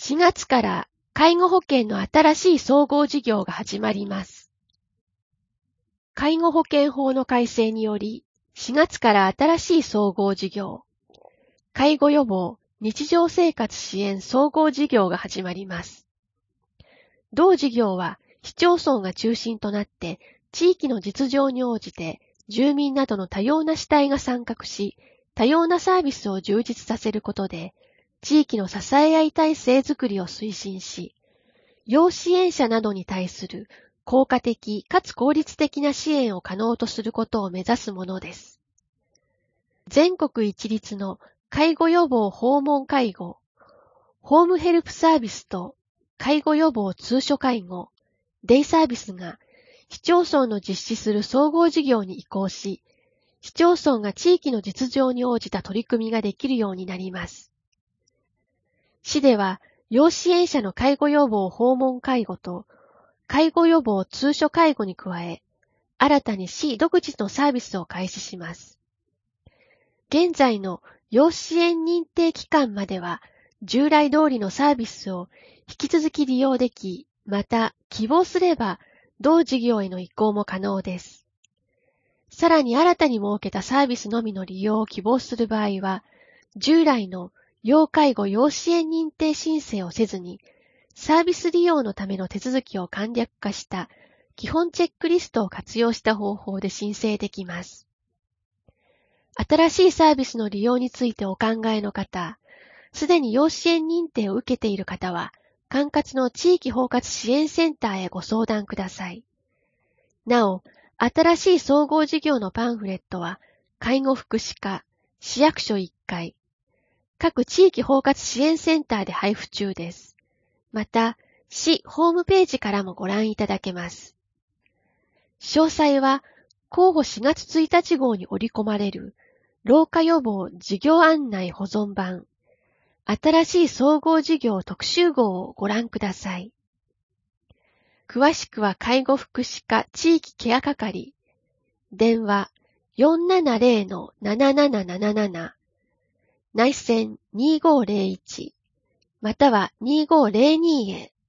4月から介護保険の新しい総合事業が始まります。介護保険法の改正により、4月から新しい総合事業、介護予防、日常生活支援総合事業が始まります。同事業は市町村が中心となって地域の実情に応じて住民などの多様な主体が参画し、多様なサービスを充実させることで、地域の支え合い体制づくりを推進し、要支援者などに対する効果的かつ効率的な支援を可能とすることを目指すものです。全国一律の介護予防訪問介護、ホームヘルプサービスと介護予防通所介護、デイサービスが市町村の実施する総合事業に移行し、市町村が地域の実情に応じた取り組みができるようになります。市では、要支援者の介護予防訪問介護と介護予防通所介護に加え、新たに市独自のサービスを開始します。現在の要支援認定期間までは、従来通りのサービスを引き続き利用でき、また希望すれば同事業への移行も可能です。さらに新たに設けたサービスのみの利用を希望する場合は、従来の要介護要支援認定申請をせずに、サービス利用のための手続きを簡略化した基本チェックリストを活用した方法で申請できます。新しいサービスの利用についてお考えの方、すでに要支援認定を受けている方は、管轄の地域包括支援センターへご相談ください。なお、新しい総合事業のパンフレットは、介護福祉課、市役所1階、各地域包括支援センターで配布中です。また、市ホームページからもご覧いただけます。詳細は、公募4月1日号に織り込まれる、老化予防事業案内保存版、新しい総合事業特集号をご覧ください。詳しくは介護福祉課地域ケア係、電話 470-7777、内線2501、または2502へ。